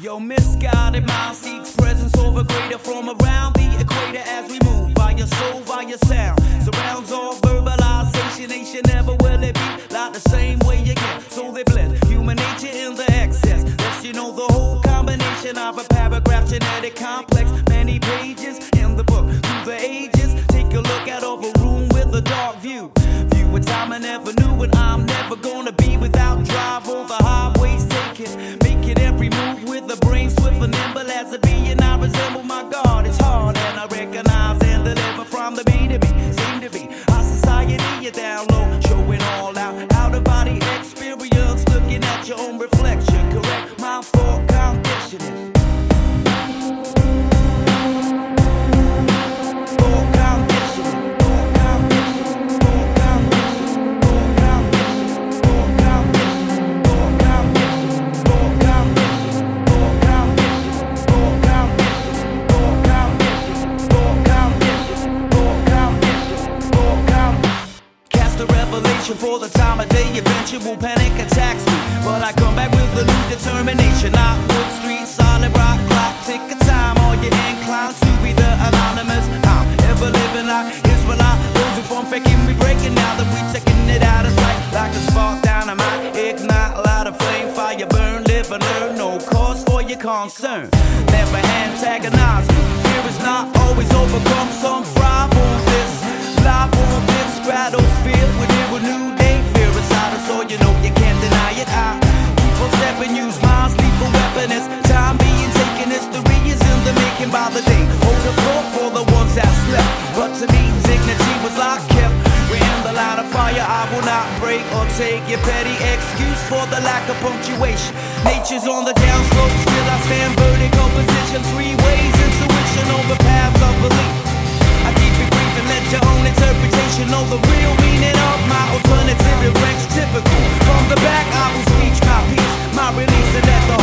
Yo, misguided mind seeks presence over greater from around the equator as we move by your soul, by your sound. Surrounds all verbalization, nation never will it be like the same way again. So they blend human nature in the excess. Yes, you know the whole combination of a paragraph genetic complex. Many pages in the book through the ages. Take a look out of a room with a dark view. View a time I never knew, and I'm never gonna be without drive over highways taking. Making every move with a brain swift and nimble as a bee, and I resemble my God. It's hard and I recognize and deliver from the B to B. Seem to be our society, you down low, showing all out of body experience, looking at your own reflection. Correct my thought conditioning. For the time of day, eventual panic attacks me, but I come back with a new determination. I Wood Street, solid rock clock, tick a time. All you inclined to be the anonymous. I'm ever living like Israelite. Those who form faking me breaking now that we taking it out of sight. Like a spark dynamite, ignite, light a flame, fire burn, live and learn. No cause for your concern. Never antagonize me. Fear is not always overcome. Some thrive on this, live on this stratosphere. With a new day, fear inside us, so you know you can't deny it. I keep on stepping, use minds, lethal weapon. It's time being taken, history is in the making by the day. Hold the thought for the ones that slept, but to me, dignity was locked, kept. We're in the line of fire, I will not break or take your petty excuse for the lack of punctuation. Nature's on the downslope, still I stand vertical position. Three ways, intuition over paths of belief. I keep it brief and let your own interpretation know the real meaning of my alternative. It ranks typical. From the back, I will speech my piece, my release, and let the